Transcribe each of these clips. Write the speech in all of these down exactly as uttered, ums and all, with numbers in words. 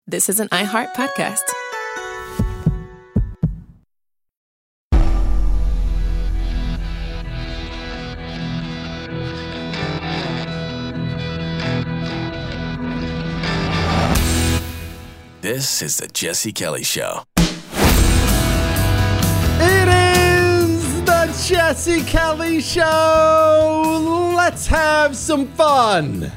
This is an iHeart podcast. This is the Jesse Kelly Show. It is the Jesse Kelly Show. Let's have some fun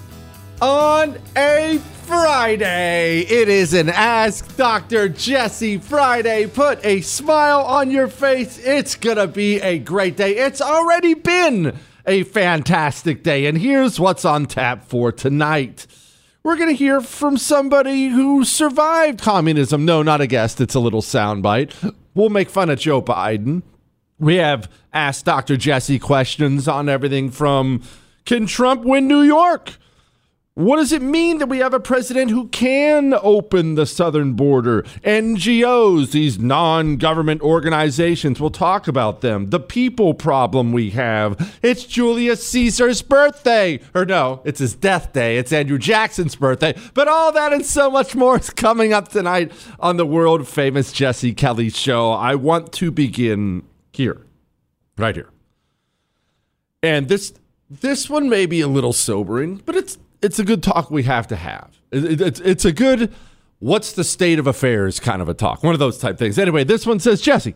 on a Friday. It is an Ask Doctor Jesse Friday. Put a smile on your face. It's gonna be a great day. It's already been a fantastic day. And here's what's on tap for tonight. We're going to hear from somebody who survived communism. No, not a guest. It's a little soundbite. We'll make fun of Joe Biden. We have Ask Doctor Jesse questions on everything from, can Trump win New York? What does it mean that we have a president who can open the southern border? N G Os, these non-government organizations, we'll talk about them. The people problem we have. It's Julius Caesar's birthday. Or no, it's his death day. It's Andrew Jackson's birthday. But all that and so much more is coming up tonight on the world-famous Jesse Kelly Show. I want to begin here, right here. And this this one may be a little sobering, but it's It's a good talk we have to have. It, it, it's, it's a good, what's the state of affairs kind of a talk. One of those type things. Anyway, this one says, Jesse,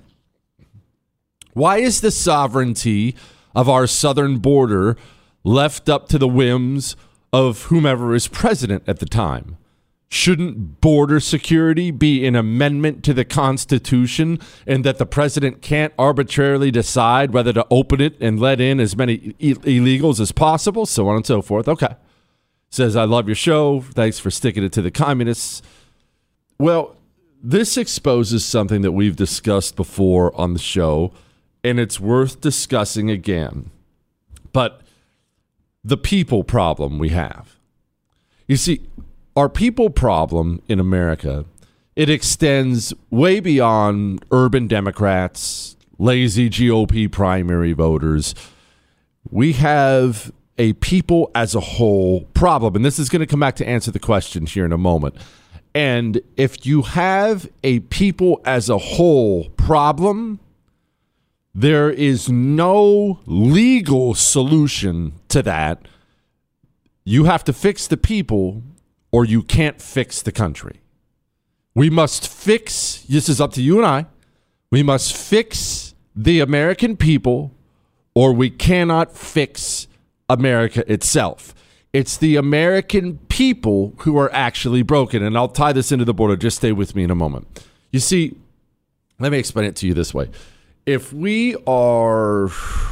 why is the sovereignty of our southern border left up to the whims of whomever is president at the time? Shouldn't border security be an amendment to the Constitution, and that the president can't arbitrarily decide whether to open it and let in as many e- illegals as possible, so on and so forth? Okay. Says, I love your show. Thanks for sticking it to the communists. Well, this exposes something that we've discussed before on the show, and it's worth discussing again. But the people problem we have. You see, our people problem in America, it extends way beyond urban Democrats, lazy G O P primary voters. We have a people as a whole problem. And this is going to come back to answer the question here in a moment. And if you have a people as a whole problem, there is no legal solution to that. You have to fix the people or you can't fix the country. We must fix, this is up to you and I, we must fix the American people or we cannot fix America itself. It's the American people who are actually broken. And I'll tie this into the border. Just stay with me in a moment. You see, let me explain it to you this way. If we are,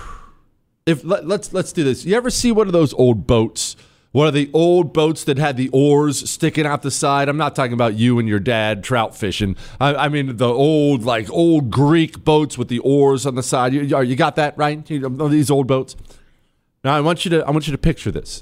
if let, let's let's do this. You ever see one of those old boats? One of the old boats that had the oars sticking out the side? I'm not talking about you and your dad trout fishing. I, I mean the old, like old Greek boats with the oars on the side. You, you got that, right? You know, these old boats. Now, I want you to I want you to picture this.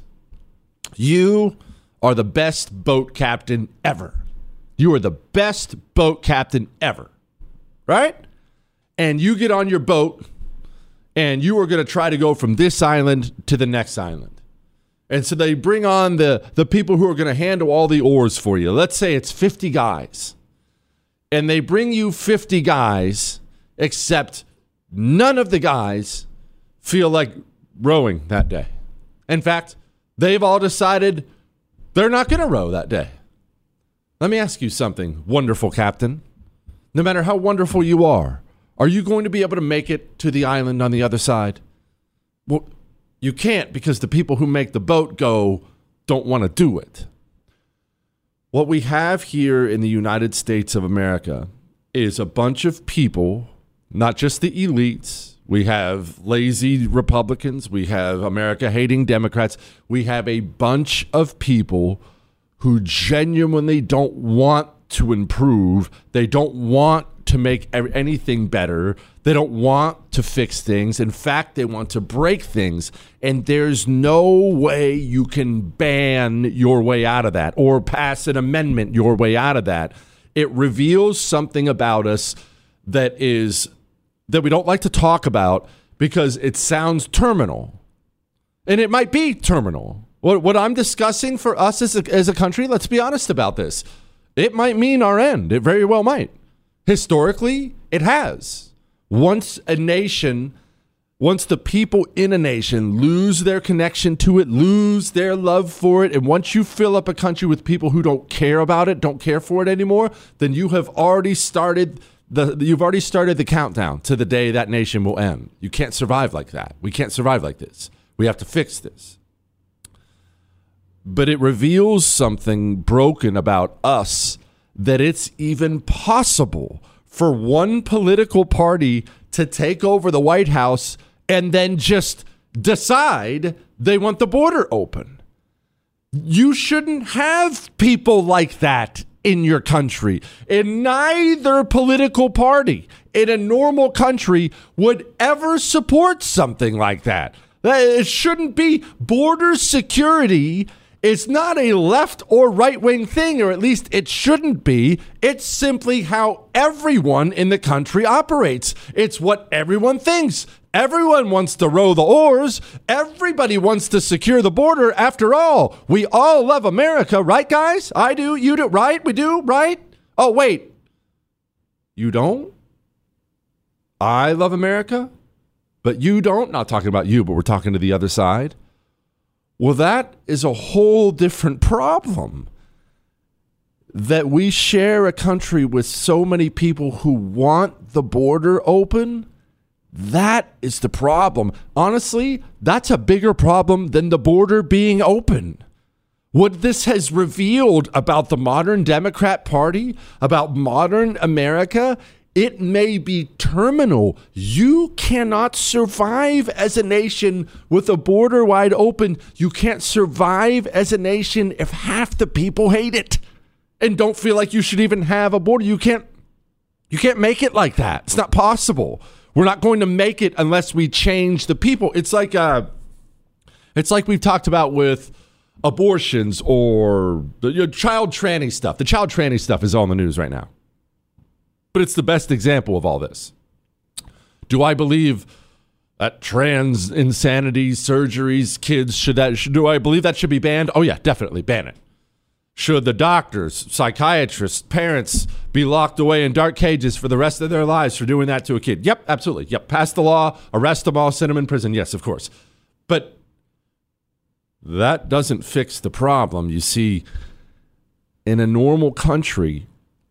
You are the best boat captain ever. You are the best boat captain ever, right? And you get on your boat, and you are going to try to go from this island to the next island. And so they bring on the, the people who are going to handle all the oars for you. Let's say it's fifty guys. And they bring you fifty guys, except none of the guys feel like rowing that day. In fact, they've all decided they're not going to row that day. Let me ask you something, wonderful captain. No matter how wonderful you are, are you going to be able to make it to the island on the other side? Well, you can't, because the people who make the boat go don't want to do it. What we have here in the United States of America is a bunch of people, not just the elites. We have lazy Republicans. We have America-hating Democrats. We have a bunch of people who genuinely don't want to improve. They don't want to make anything better. They don't want to fix things. In fact, they want to break things. And there's no way you can ban your way out of that or pass an amendment your way out of that. It reveals something about us that is that we don't like to talk about because it sounds terminal. And it might be terminal. What, what I'm discussing for us as a, as a country, let's be honest about this. It might mean our end. It very well might. Historically, it has. Once a nation, once the people in a nation lose their connection to it, lose their love for it, and once you fill up a country with people who don't care about it, don't care for it anymore, then you have already started the you've already started the countdown to the day that nation will end. You can't survive like that. We can't survive like this. We have to fix this. But it reveals something broken about us, that it's even possible for one political party to take over the White House and then just decide they want the border open. You shouldn't have people like that in your country. And neither political party in a normal country would ever support something like that. It shouldn't be. Border security is not a left or right-wing thing, or at least it shouldn't be. It's simply how everyone in the country operates. It's what everyone thinks. Everyone wants to row the oars. Everybody wants to secure the border. After all, we all love America, right, guys? I do. You do, right? We do, right? Oh, wait. You don't? I love America, but you don't? Not talking about you, but we're talking to the other side. Well, that is a whole different problem. That we share a country with so many people who want the border open, that is the problem. Honestly, that's a bigger problem than the border being open. What this has revealed about the modern Democrat Party, about modern America, it may be terminal. You cannot survive as a nation with a border wide open. You can't survive as a nation if half the people hate it and don't feel like you should even have a border. You can't, you can't make it like that. It's not possible. We're not going to make it unless we change the people. It's like uh, it's like we've talked about with abortions or the you know, child tranny stuff. The child tranny stuff is all in the news right now. But it's the best example of all this. Do I believe that trans insanity surgeries, kids, should that, should, do I believe that should be banned? Oh yeah, definitely ban it. Should the doctors, psychiatrists, parents be locked away in dark cages for the rest of their lives for doing that to a kid? Yep, absolutely. Yep, pass the law, arrest them all, send them in prison. Yes, of course. But that doesn't fix the problem. You see, in a normal country,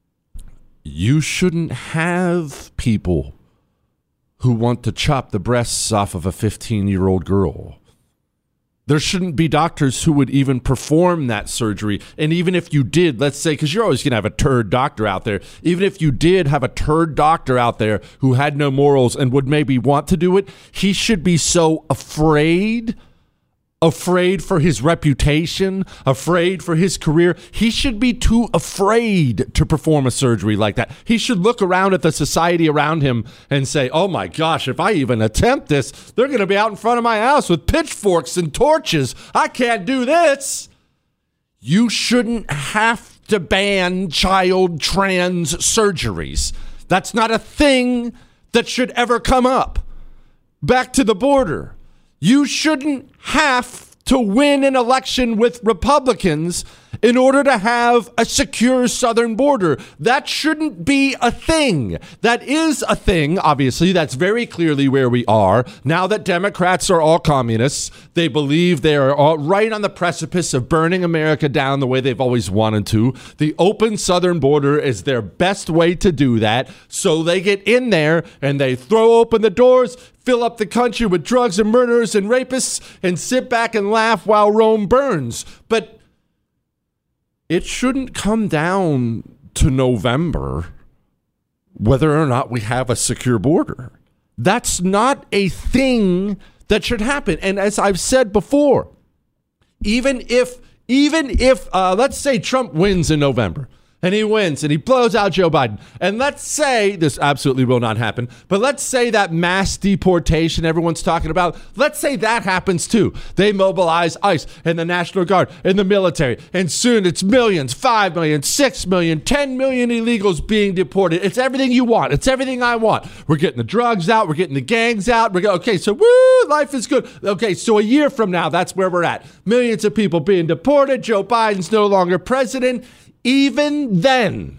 you shouldn't have people who want to chop the breasts off of a fifteen-year-old girl. There shouldn't be doctors who would even perform that surgery. And even if you did, let's say, because you're always going to have a turd doctor out there, even if you did have a turd doctor out there who had no morals and would maybe want to do it, he should be so afraid afraid for his reputation, afraid for his career. He should be too afraid to perform a surgery like that. He should look around at the society around him and say, oh my gosh, if I even attempt this, they're going to be out in front of my house with pitchforks and torches. I can't do this. You shouldn't have to ban child trans surgeries. That's not a thing that should ever come up. Back to the border. You shouldn't have to win an election with Republicans in order to have a secure southern border. That shouldn't be a thing. That is a thing, obviously. That's very clearly where we are. Now that Democrats are all communists, they believe they are all right on the precipice of burning America down the way they've always wanted to. The open southern border is their best way to do that. So they get in there and they throw open the doors, fill up the country with drugs and murderers and rapists, and sit back and laugh while Rome burns. But it shouldn't come down to November whether or not we have a secure border. That's not a thing that should happen. And as I've said before, even if, even if, uh, let's say Trump wins in November, and he wins, and he blows out Joe Biden. And let's say, this absolutely will not happen, but let's say that mass deportation everyone's talking about, let's say that happens too. They mobilize ICE and the National Guard and the military, and soon it's millions, five million, six million, ten million illegals being deported. It's everything you want. It's everything I want. We're getting the drugs out. We're getting the gangs out. We're go- okay, so woo, life is good. Okay, so a year from now, that's where we're at. Millions of people being deported. Joe Biden's no longer president. even then,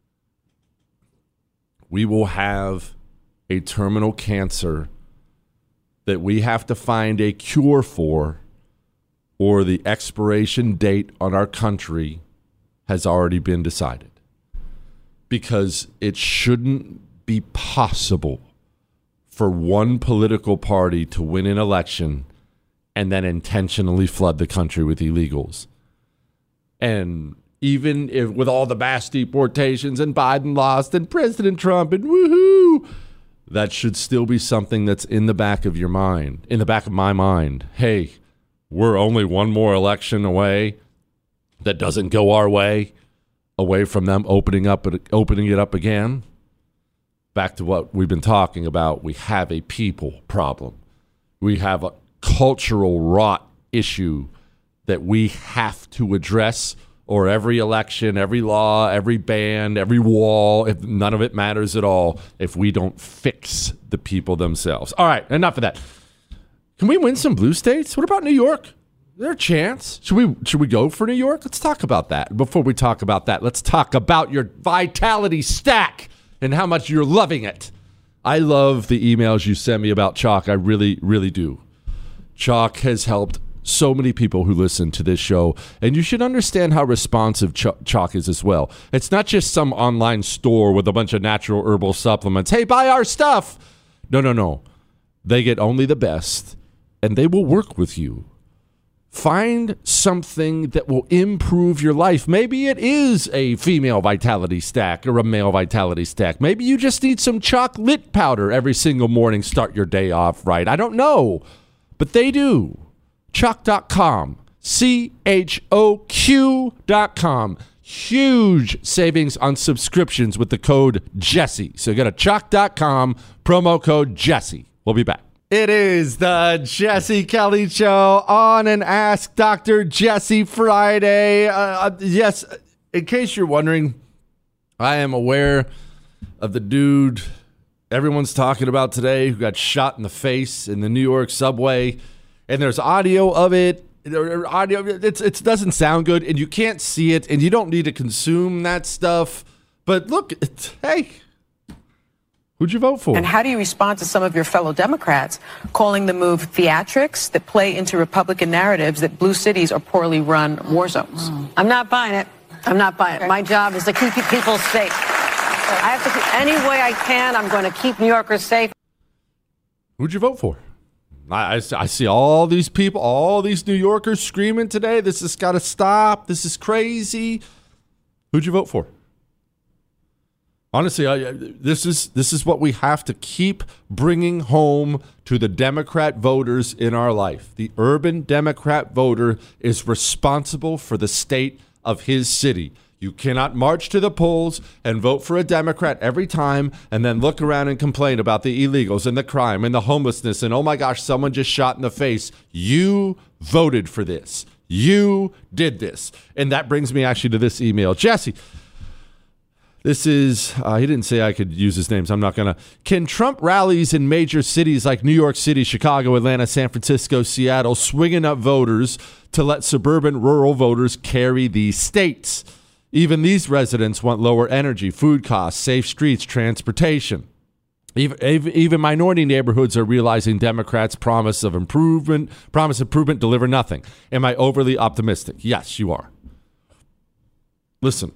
we will have a terminal cancer that we have to find a cure for, or the expiration date on our country has already been decided. Because it shouldn't be possible for one political party to win an election and then intentionally flood the country with illegals. And even if with all the mass deportations and Biden lost and President Trump and woohoo, that should still be something that's in the back of your mind, in the back of my mind. Hey, we're only one more election away that doesn't go our way, away from them opening up opening it up again. Back to what we've been talking about, we have a people problem. We have a cultural rot issue that we have to address, or every election, every law, every ban, every wall, if none of it matters at all if we don't fix the people themselves. All right, enough of that. Can we win some blue states? What about New York? Is there a chance? Should we should we go for New York? Let's talk about that. Before we talk about that, let's talk about your Vitality Stack and how much you're loving it. I love the emails you send me about Chalk. I really, really do. Chalk has helped so many people who listen to this show, and you should understand how responsive Ch- Chalk is as well. It's not just some online store with a bunch of natural herbal supplements. Hey, buy our stuff. No, no, no. They get only the best, and they will work with you. Find something that will improve your life. Maybe it is a female vitality stack or a male vitality stack. Maybe you just need some chocolate powder every single morning. Start your day off right. I don't know, but they do. Choq dot com. C H O Q dot com. Huge savings on subscriptions with the code Jesse. So go to Choq dot com, promo code Jesse. We'll be back. It is the Jesse Kelly Show on an Ask Doctor Jesse Friday. Uh, yes, in case you're wondering, I am aware of the dude everyone's talking about today who got shot in the face in the New York subway. And there's audio of it. Audio, it's, it doesn't sound good, and you can't see it, and you don't need to consume that stuff. But look, it's, hey, who'd you vote for? And how do you respond to some of your fellow Democrats calling the move theatrics that play into Republican narratives that blue cities are poorly run war zones? Mm. I'm not buying it. I'm not buying it. My job is to keep people safe. I have to keep, any way I can, I'm going to keep New Yorkers safe. Who'd you vote for? I, I, I see all these people, all these New Yorkers screaming today, this has got to stop. This is crazy. Who'd you vote for? Honestly, I, this is this is what we have to keep bringing home to the Democrat voters in our life. The urban Democrat voter is responsible for the state of his city. You cannot march to the polls and vote for a Democrat every time and then look around and complain about the illegals and the crime and the homelessness and, oh my gosh, someone just shot in the face. You voted for this. You did this. And that brings me actually to this email. Jesse, this is, uh, he didn't say I could use his names. I'm not going to. Can Trump rallies in major cities like New York City, Chicago, Atlanta, San Francisco, Seattle, swinging up voters to let suburban rural voters carry these states? Even these residents want lower energy, food costs, safe streets, transportation. Even, even minority neighborhoods are realizing Democrats' promise of improvement, promise improvement, deliver nothing. Am I overly optimistic? Yes, you are. Listen,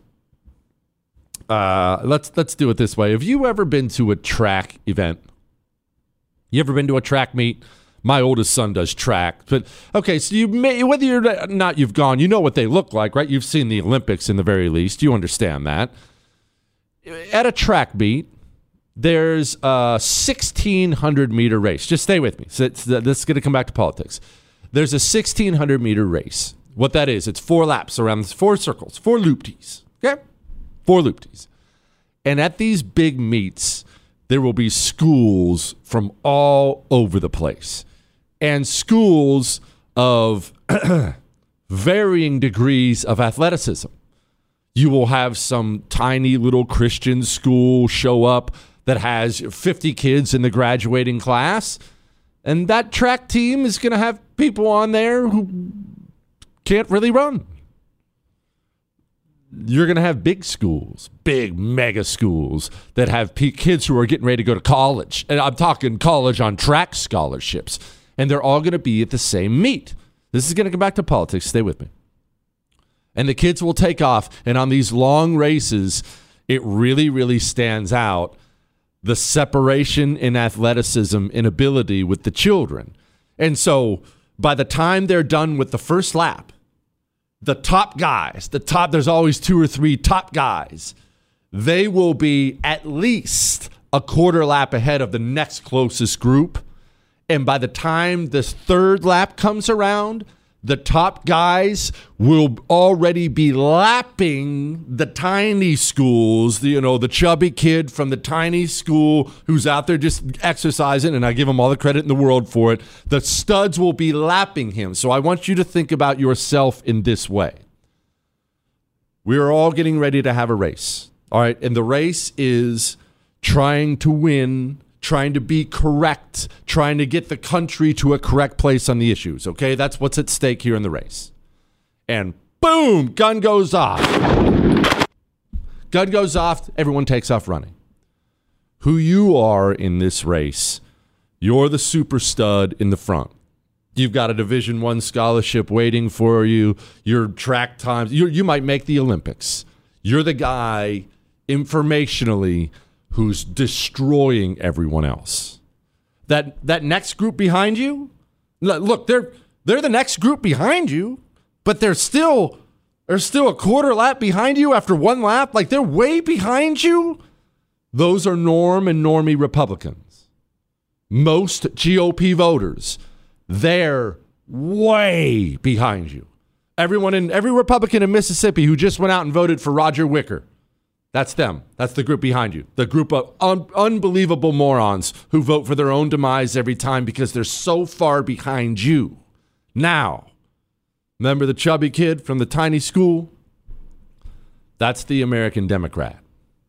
uh, let's let's do it this way. Have you ever been to a track event? You ever been to a track meet? My oldest son does track, but okay, so you may, whether you're not, you've gone, you know what they look like, right? You've seen the Olympics in the very least. You understand that. At a track meet, there's a sixteen hundred meter race. Just stay with me. So it's, this is going to come back to politics. There's a sixteen hundred meter race. What that is, it's four laps around four circles, four loop-tees, okay? Four loop-tees. And at these big meets, there will be schools from all over the place. And schools of varying degrees of athleticism. You will have some tiny little Christian school show up that has fifty kids in the graduating class, and that track team is going to have people on there who can't really run. you're going to have big schools, big mega schools that have p- kids who are getting ready to go to college. And I'm talking college on track scholarships. And they're all going to be at the same meet. This is going to come back to politics. Stay with me. And the kids will take off. And on these long races, it really, really stands out the separation in athleticism and ability with the children. And so by the time they're done with the first lap, the top guys, the top, there's always two or three top guys, they will be at least a quarter lap ahead of the next closest group. And by the time this third lap comes around, the top guys will already be lapping the tiny schools, the, you know, the chubby kid from the tiny school who's out there just exercising, and I give him all the credit in the world for it. The studs will be lapping him. So I want you to think about yourself in this way. We are all getting ready to have a race, all right? And the race is trying to win, trying to be correct, trying to get the country to a correct place on the issues, okay? That's what's at stake here in the race. And boom, gun goes off. Gun goes off, everyone takes off running. Who you are in this race, you're the super stud in the front. You've got a Division One scholarship waiting for you. Your track times, you you might make the Olympics. You're the guy informationally who's destroying everyone else. That that next group behind you, look, they're they're the next group behind you, but they're still they're still a quarter lap behind you after one lap. Like, they're way behind you. Those are Norm and Normie Republicans. Most G O P voters, they're way behind you. Everyone in every Republican in Mississippi who just went out and voted for Roger Wicker, that's them. That's the group behind you. The group of un- unbelievable morons who vote for their own demise every time because they're so far behind you. Now, remember the chubby kid from the tiny school? That's the American Democrat.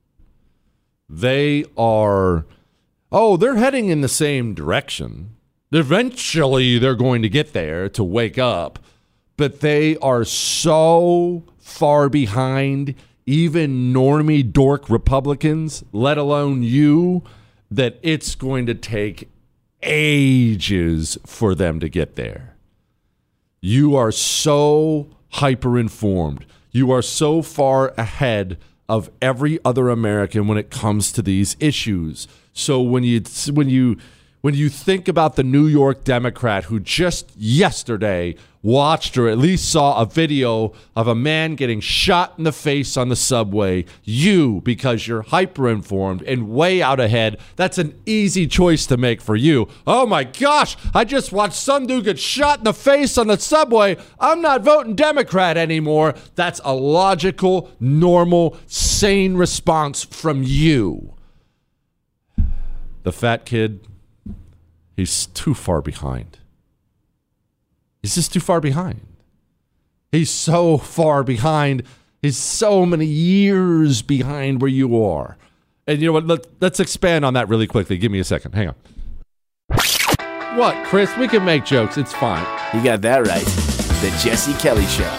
They are, oh, they're heading in the same direction. Eventually, they're going to get there to wake up. But they are so far behind even normie dork Republicans, let alone you, that it's going to take ages for them to get there. You are so hyper-informed. You are so far ahead of every other American when it comes to these issues. So when you when you when you think about the New York Democrat who just yesterday watched or at least saw a video of a man getting shot in the face on the subway, you, because you're hyper-informed and way out ahead, that's an easy choice to make for you. Oh my gosh, I just watched some dude get shot in the face on the subway. I'm not voting Democrat anymore. That's a logical, normal, sane response from you. The fat kid, he's too far behind. He's just too far behind. He's so far behind. He's so many years behind where you are. And you know what? Let, let's expand on that really quickly. Give me a second. Hang on. What, Chris? We can make jokes. It's fine. You got that right. The Jesse Kelly Show.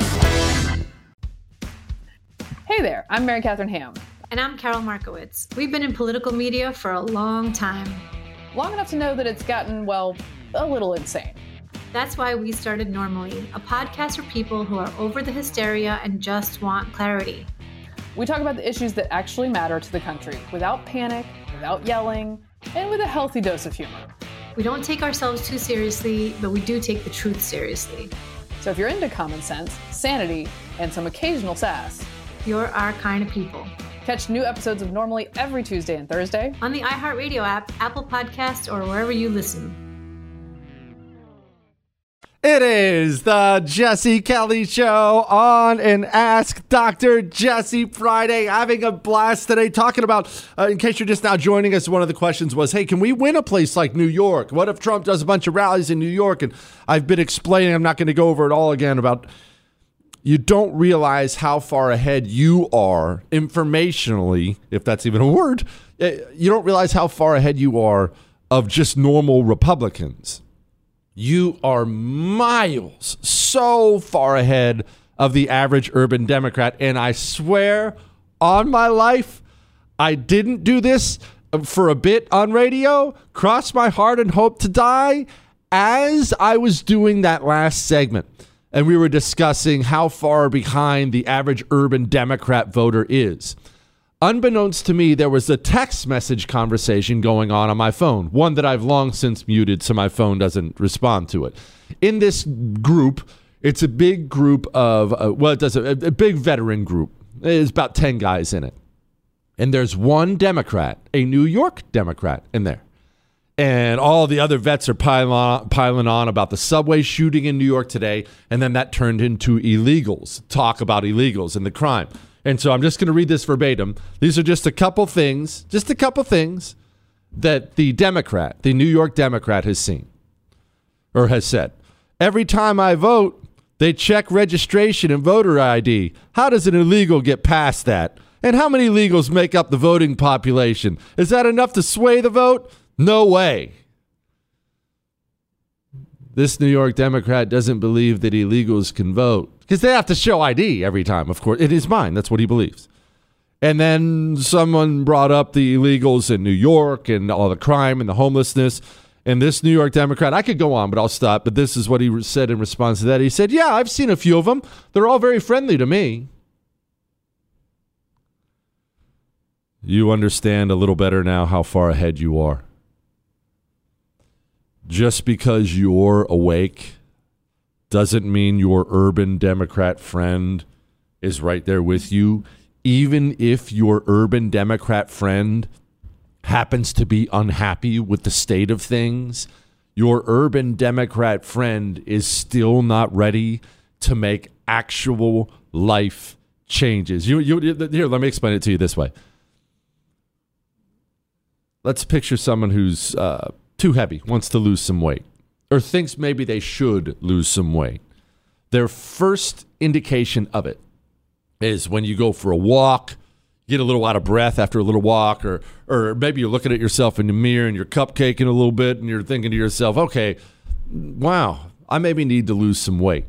Hey there. I'm Mary Catherine Ham. And I'm Carol Markowitz. We've been in political media for a long time. Long enough to know that it's gotten, well, a little insane. That's why we started Normally, a podcast for people who are over the hysteria and just want clarity. We talk about the issues that actually matter to the country without panic, without yelling, and with a healthy dose of humor. We don't take ourselves too seriously, but we do take the truth seriously. So if you're into common sense, sanity, and some occasional sass, you're our kind of people. Catch new episodes of Normally every Tuesday and Thursday on the iHeartRadio app, Apple Podcasts, or wherever you listen. It is the Jesse Kelly Show on an Ask Doctor Jesse Friday. Having a blast today talking about, uh, in case you're just now joining us, one of the questions was, hey, can we win a place like New York? What if Trump does a bunch of rallies in New York? And I've been explaining, I'm not going to go over it all again, about you don't realize how far ahead you are informationally, if that's even a word. You don't realize how far ahead you are of just normal Republicans. You are miles so far ahead of the average urban Democrat. And I swear on my life, I didn't do this for a bit on radio. Cross my heart and hope to die. As I was doing that last segment, and we were discussing how far behind the average urban Democrat voter is, unbeknownst to me, there was a text message conversation going on on my phone, one that I've long since muted so my phone doesn't respond to it. In this group, it's a big group of, uh, well, it does a, a big veteran group. There's about ten guys in it. And there's one Democrat, a New York Democrat in there. And all the other vets are piling on, piling on about the subway shooting in New York today. And then that turned into illegals, talk about illegals and the crime. And so I'm just going to read this verbatim. These are just a couple things, just a couple things that the Democrat, the New York Democrat has seen or has said. Every time I vote, they check registration and voter I D. How does an illegal get past that? And how many illegals make up the voting population? Is that enough to sway the vote? No way. This New York Democrat doesn't believe that illegals can vote because they have to show I D every time, of course. In his mind, that's what he believes. And then someone brought up the illegals in New York and all the crime and the homelessness. And this New York Democrat, I could go on, but I'll stop. But this is what he said in response to that. He said, yeah, I've seen a few of them. They're all very friendly to me. You understand a little better now how far ahead you are. Just because you're awake doesn't mean your urban Democrat friend is right there with you. Even if your urban Democrat friend happens to be unhappy with the state of things, your urban Democrat friend is still not ready to make actual life changes. You, you, here, let me explain it to you this way. Let's picture someone who's uh, too heavy, wants to lose some weight, or thinks maybe they should lose some weight. Their first indication of it is when you go for a walk, get a little out of breath after a little walk, or or maybe you're looking at yourself in the mirror and you're cupcaking a little bit and you're thinking to yourself, okay, wow, I maybe need to lose some weight.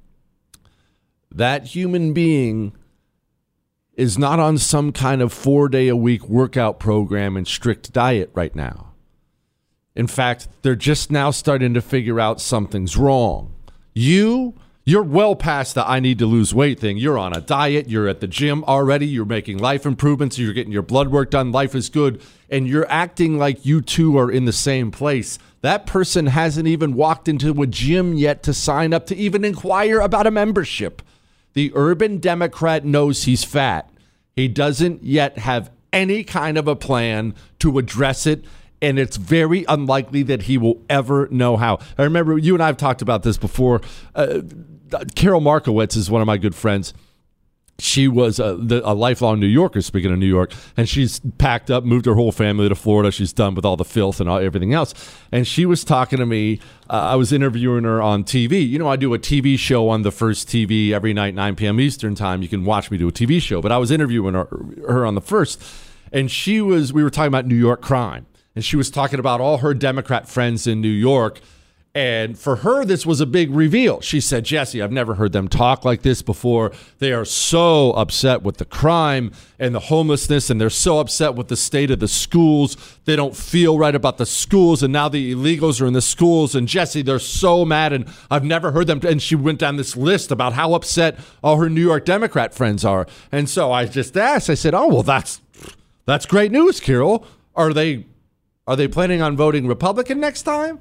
That human being is not on some kind of four-day-a-week workout program and strict diet right now. In fact, they're just now starting to figure out something's wrong. You, you're well past the I need to lose weight thing. You're on a diet. You're at the gym already. You're making life improvements. You're getting your blood work done. Life is good. And you're acting like you two are in the same place. That person hasn't even walked into a gym yet to sign up to even inquire about a membership. The urban Democrat knows he's fat. He doesn't yet have any kind of a plan to address it, and it's very unlikely that he will ever know how. I remember you and I have talked about this before. Uh, Carol Markowitz is one of my good friends. She was a, a lifelong New Yorker, speaking of New York, and she's packed up, moved her whole family to Florida. She's done with all the filth and all, everything else. And she was talking to me. Uh, I was interviewing her on T V. You know, I do a T V show on the First T V every night, nine p.m. Eastern time. You can watch me do a T V show. But I was interviewing her, her on the First, and she was. We were talking about New York crime, and she was talking about all her Democrat friends in New York. And for her, this was a big reveal. She said, Jesse, I've never heard them talk like this before. They are so upset with the crime and the homelessness, and they're so upset with the state of the schools. They don't feel right about the schools, and now the illegals are in the schools. And Jesse, they're so mad, and I've never heard them. And she went down this list about how upset all her New York Democrat friends are. And so I just asked, I said, oh, well, that's that's great news, Carol. Are they are they planning on voting Republican next time?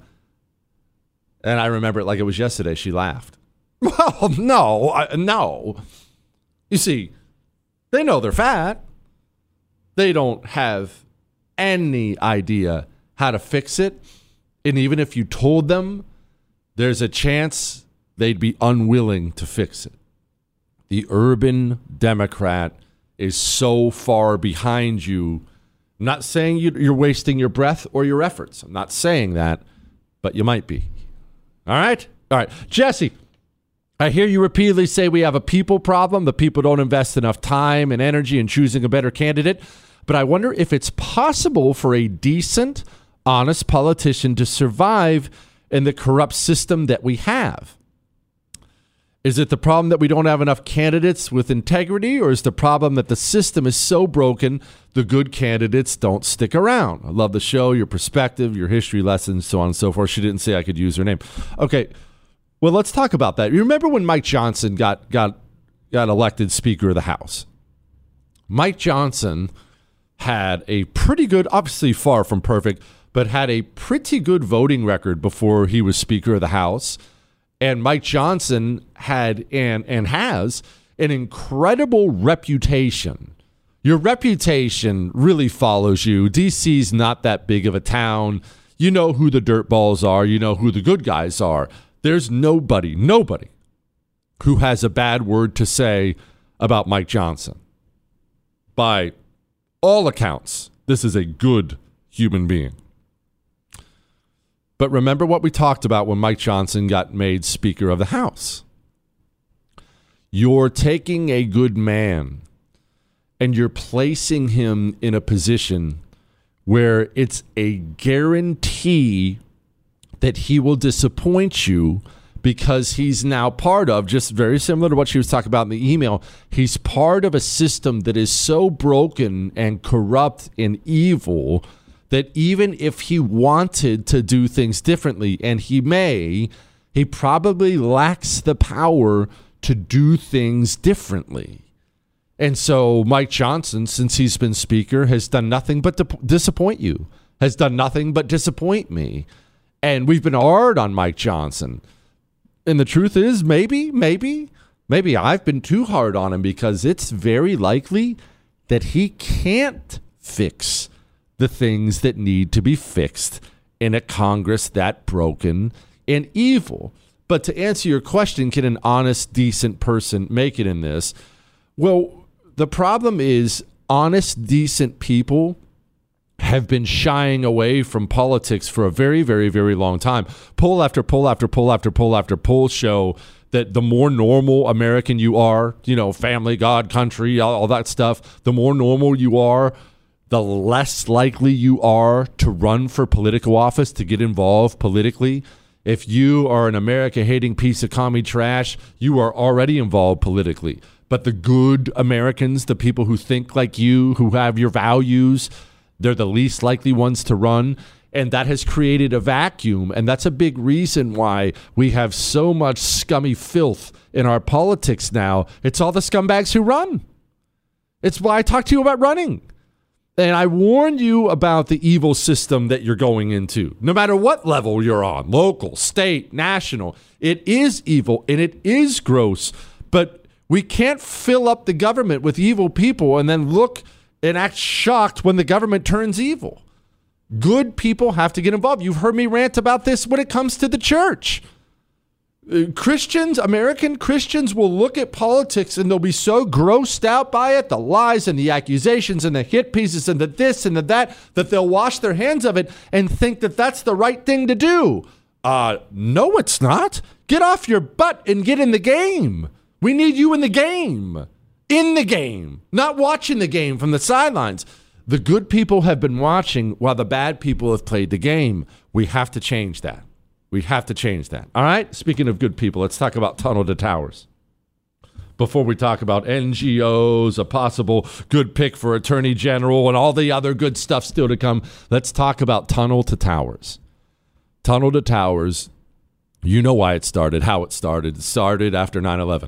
And I remember it like it was yesterday. She laughed. Well, no, I, no. You see, they know they're fat. They don't have any idea how to fix it. And even if you told them, there's a chance they'd be unwilling to fix it. The urban Democrat is so far behind you. I'm not saying you're wasting your breath or your efforts. I'm not saying that, but you might be. All right? All right. Jesse, I hear you repeatedly say we have a people problem. The people don't invest enough time and energy in choosing a better candidate. But I wonder if it's possible for a decent, honest politician to survive in the corrupt system that we have. Is it the problem that we don't have enough candidates with integrity, or is the problem that the system is so broken the good candidates don't stick around? I love the show, your perspective, your history lessons, so on and so forth. She didn't say I could use her name. Okay, well, let's talk about that. You remember when Mike Johnson got got got elected Speaker of the House? Mike Johnson had a pretty good, obviously far from perfect, but had a pretty good voting record before he was Speaker of the House. And Mike Johnson had and and has an incredible reputation. Your reputation really follows you. D C's not that big of a town. You know who the dirtballs are. You know who the good guys are. There's nobody, nobody who has a bad word to say about Mike Johnson. By all accounts, this is a good human being. But remember what we talked about when Mike Johnson got made Speaker of the House. You're taking a good man and you're placing him in a position where it's a guarantee that he will disappoint you, because he's now part of, just very similar to what she was talking about in the email, he's part of a system that is so broken and corrupt and evil that even if he wanted to do things differently, and he may, he probably lacks the power to do things differently. And so Mike Johnson, since he's been Speaker, has done nothing but to disappoint you, has done nothing but disappoint me. And we've been hard on Mike Johnson. And the truth is, maybe, maybe, maybe I've been too hard on him, because it's very likely that he can't fix the things that need to be fixed in a Congress that broken and evil. But to answer your question, can an honest, decent person make it in this? Well, the problem is honest, decent people have been shying away from politics for a very, very, very long time. Poll after poll after poll after poll after poll show that the more normal American you are, you know, family, God, country, all, all that stuff, the more normal you are, the less likely you are to run for political office, to get involved politically. If you are an America-hating piece of commie trash, you are already involved politically. But the good Americans, the people who think like you, who have your values, they're the least likely ones to run. And that has created a vacuum. And that's a big reason why we have so much scummy filth in our politics now. It's all the scumbags who run. It's why I talk to you about running. And I warned you about the evil system that you're going into. No matter what level you're on, local, state, national, it is evil and it is gross. But we can't fill up the government with evil people and then look and act shocked when the government turns evil. Good people have to get involved. You've heard me rant about this when it comes to the church. Christians, American Christians will look at politics and they'll be so grossed out by it, the lies and the accusations and the hit pieces and the this and the that, that they'll wash their hands of it and think that that's the right thing to do. Uh, no, it's not. Get off your butt and get in the game. We need you in the game. In the game. Not watching the game from the sidelines. The good people have been watching while the bad people have played the game. We have to change that. We have to change that. All right? Speaking of good people, let's talk about Tunnel to Towers. Before we talk about N G Os, a possible good pick for Attorney General, and all the other good stuff still to come, let's talk about Tunnel to Towers. Tunnel to Towers, you know why it started, how it started. It started after nine eleven.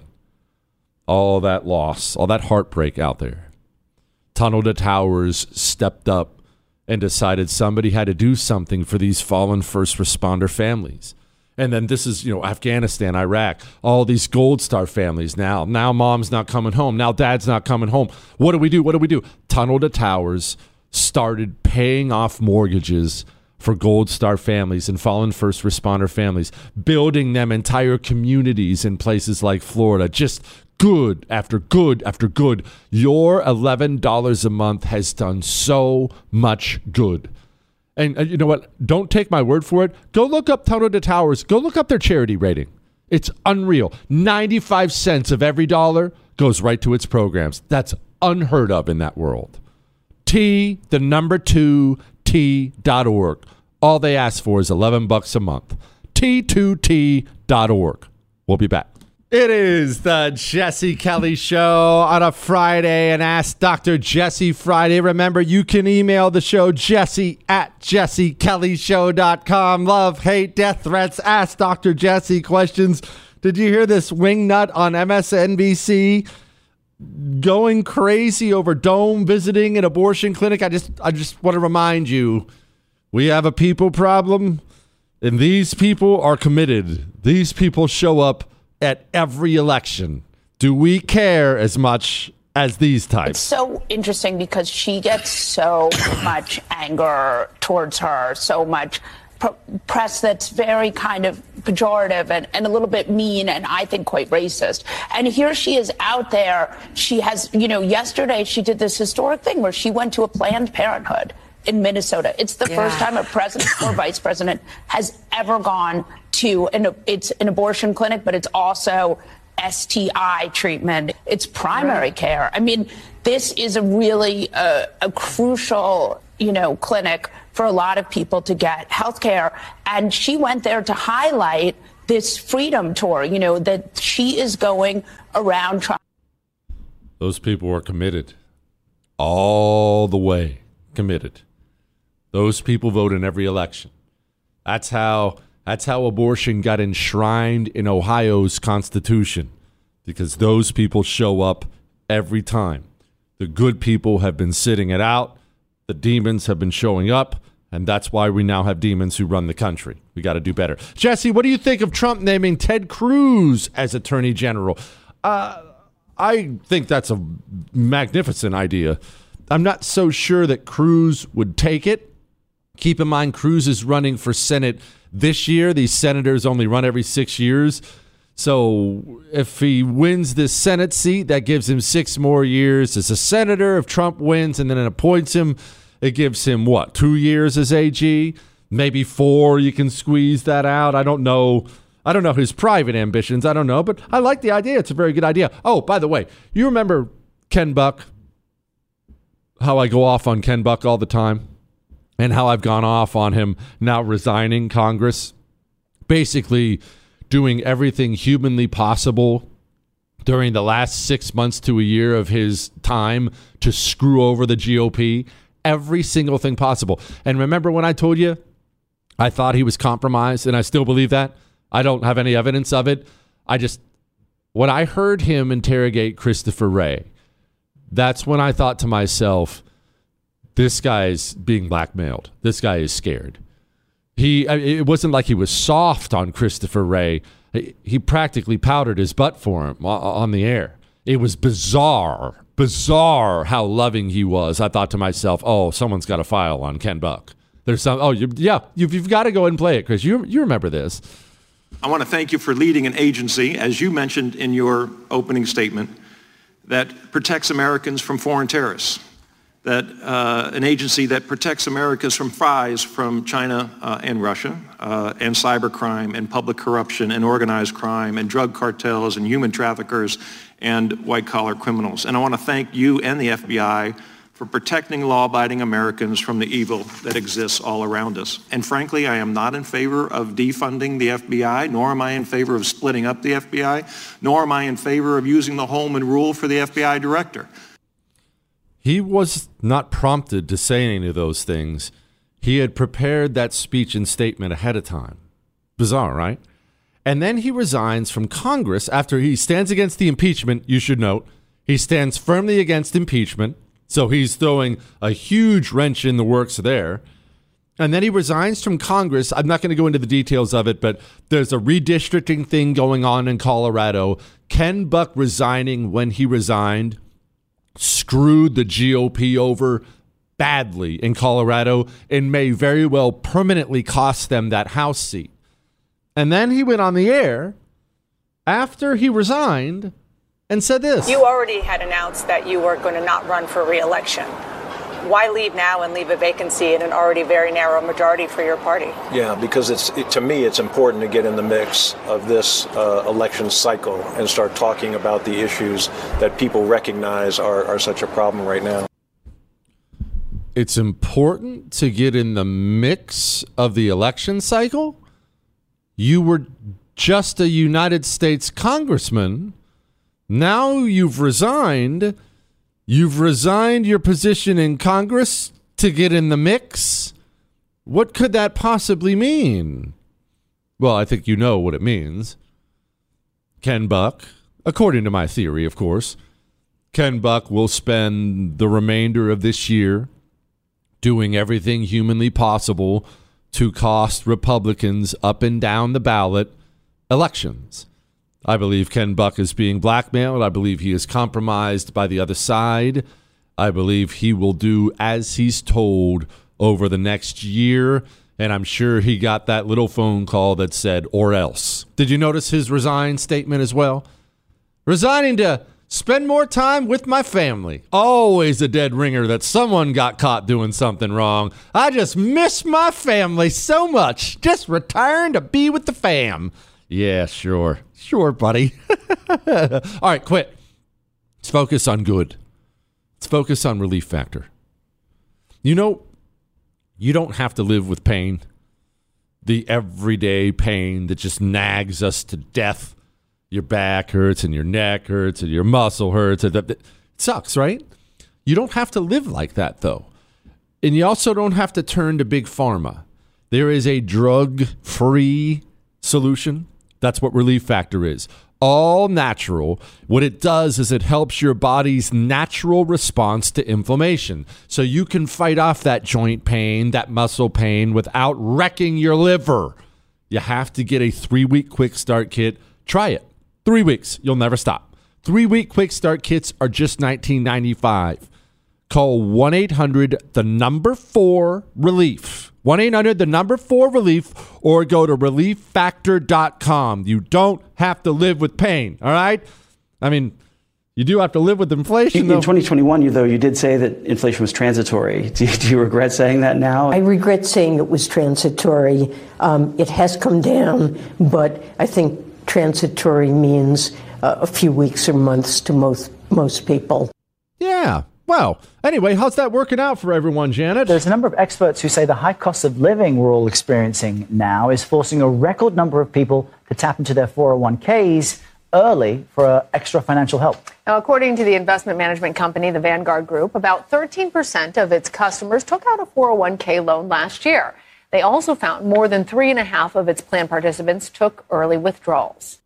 All that loss, all that heartbreak out there. Tunnel to Towers stepped up and decided somebody had to do something for these fallen first responder families. And then this is, you know, Afghanistan, Iraq, all these Gold Star families now. Now mom's not coming home. Now dad's not coming home. What do we do? What do we do? Tunnel to Towers started paying off mortgages for Gold Star families and fallen first responder families, building them entire communities in places like Florida. Just good after good after good. Your eleven dollars a month has done so much good. And uh, you know what? Don't take my word for it. Go look up Tunnel to Towers. Go look up their charity rating. It's unreal. ninety-five cents of every dollar goes right to its programs. That's unheard of in that world. T, the number two, T dot org. All they ask for is eleven bucks a month. T two T dot org. We'll be back. It is the Jesse Kelly Show on a Friday and Ask Doctor Jesse Friday. Remember, you can email the show, Jesse at jesse kelly show dot com. Love, hate, death threats. Ask Doctor Jesse questions. Did you hear this wingnut on M S N B C going crazy over Dome visiting an abortion clinic? I just, I just want to remind you, we have a people problem, and these people are committed. These people show up at every election. Do we care as much as these types? It's so interesting because she gets so much anger towards her, so much pr- press that's very kind of pejorative and, and a little bit mean and I think quite racist. And here she is out there. She has, you know, yesterday she did this historic thing where she went to a Planned Parenthood in Minnesota. It's the yeah. first time a president or vice president has ever gone to an, it's an abortion clinic, but it's also S T I treatment. It's primary right. care. I mean, this is a really uh, a crucial, you know, clinic for a lot of people to get health care. And she went there to highlight this freedom tour, you know, that she is going around trying. Those people are committed. All the way committed. Those people vote in every election. That's how that's how abortion got enshrined in Ohio's Constitution, because those people show up every time. The good people have been sitting it out. The demons have been showing up, and that's why we now have demons who run the country. We got to do better. Jesse, what do you think of Trump naming Ted Cruz as Attorney General? Uh, I think that's a magnificent idea. I'm not so sure that Cruz would take it. Keep in mind, Cruz is running for Senate this year. These senators only run every six years. So if he wins this Senate seat, that gives him six more years as a senator. If Trump wins and then it appoints him, it gives him, what, two years as A G? Maybe four, you can squeeze that out. I don't know. I don't know his private ambitions. I don't know, but I like the idea. It's a very good idea. Oh, by the way, you remember Ken Buck? How I go off on Ken Buck all the time? And how I've gone off on him now resigning Congress, basically doing everything humanly possible during the last six months to a year of his time to screw over the G O P, every single thing possible. And remember when I told you I thought he was compromised, and I still believe that? I don't have any evidence of it. I just, when I heard him interrogate Christopher Wray, that's when I thought to myself, this guy's being blackmailed. This guy is scared. He, it wasn't like he was soft on Christopher Wray. He practically powdered his butt for him on the air. It was bizarre, bizarre how loving he was. I thought to myself, oh, someone's got a file on Ken Buck. There's some, oh, you, yeah, you've, you've got to go and play it, Chris. You, you remember this. I want to thank you for leading an agency, as you mentioned in your opening statement, that protects Americans from foreign terrorists. That uh, an agency that protects Americans from spies from China uh, and Russia, uh, and cybercrime and public corruption and organized crime and drug cartels and human traffickers and white-collar criminals. And I want to thank you and the F B I for protecting law-abiding Americans from the evil that exists all around us. And frankly, I am not in favor of defunding the F B I, nor am I in favor of splitting up the F B I, nor am I in favor of using the Holman Rule for the F B I director. He was not prompted to say any of those things. He had prepared that speech and statement ahead of time. Bizarre, right? And then he resigns from Congress after he stands against the impeachment. You should note, he stands firmly against impeachment. So he's throwing a huge wrench in the works there. And then he resigns from Congress. I'm not going to go into the details of it, but there's a redistricting thing going on in Colorado. Ken Buck resigning when he resigned screwed the G O P over badly in Colorado and may very well permanently cost them that House seat. And then he went on the air after he resigned and said this. You already had announced that you were going to not run for re-election. Why leave now and leave a vacancy in an already very narrow majority for your party? Yeah, because it's it, to me, it's important to get in the mix of this uh, election cycle and start talking about the issues that people recognize are, are such a problem right now. It's important to get in the mix of the election cycle? You were just a United States congressman. Now you've resigned. You've resigned your position in Congress to get in the mix. What could that possibly mean? Well, I think you know what it means. Ken Buck, according to my theory, of course, Ken Buck will spend the remainder of this year doing everything humanly possible to cost Republicans up and down the ballot elections. I believe Ken Buck is being blackmailed. I believe he is compromised by the other side. I believe he will do as he's told over the next year. And I'm sure he got that little phone call that said, or else. Did you notice his resign statement as well? Resigning to spend more time with my family. Always a dead ringer that someone got caught doing something wrong. I just miss my family so much. Just retiring to be with the fam. Yeah, sure. Sure, buddy. All right, quit. Let's focus on good. Let's focus on relief factor. You know, you don't have to live with pain. The everyday pain that just nags us to death. Your back hurts and your neck hurts and your muscle hurts. It sucks, right? You don't have to live like that, though. And you also don't have to turn to big pharma. There is a drug-free solution. That's what Relief Factor is. All natural. What it does is it helps your body's natural response to inflammation. So you can fight off that joint pain, that muscle pain without wrecking your liver. You have to get a three-week quick start kit. Try it. Three weeks. You'll never stop. Three-week quick start kits are just nineteen ninety-five dollars. Call one eight hundred the number four relief. one eight hundred the number four relief, or go to relief factor dot com. You don't have to live with pain, all right? I mean, you do have to live with inflation, in, though. In twenty twenty-one, you, though, you did say that inflation was transitory. Do you, do you regret saying that now? I regret saying it was transitory. Um, it has come down, but I think transitory means uh, a few weeks or months to most most people. Yeah. Well, anyway, how's that working out for everyone, Janet? There's a number of experts who say the high cost of living we're all experiencing now is forcing a record number of people to tap into their four oh one k's early for uh, extra financial help. Now, according to the investment management company, the Vanguard Group, about thirteen percent of its customers took out a four oh one k loan last year. They also found more than three and a half of its plan participants took early withdrawals.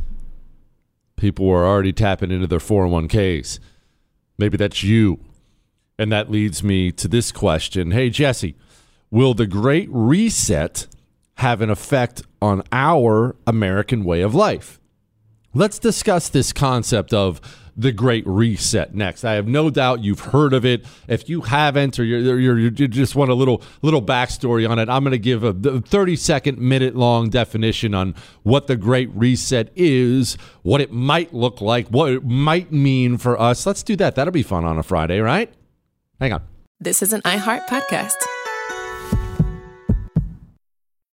People were already tapping into their four oh one k's. Maybe that's you. And that leads me to this question. Hey, Jesse, will the Great Reset have an effect on our American way of life? Let's discuss this concept of the Great Reset next. I have no doubt you've heard of it. If you haven't, or you're, you're, you just want a little little backstory on it, I'm going to give a thirty-second, minute-long definition on what the Great Reset is, what it might look like, what it might mean for us. Let's do that. That'll be fun on a Friday, right? Hang on. This is an iHeart podcast.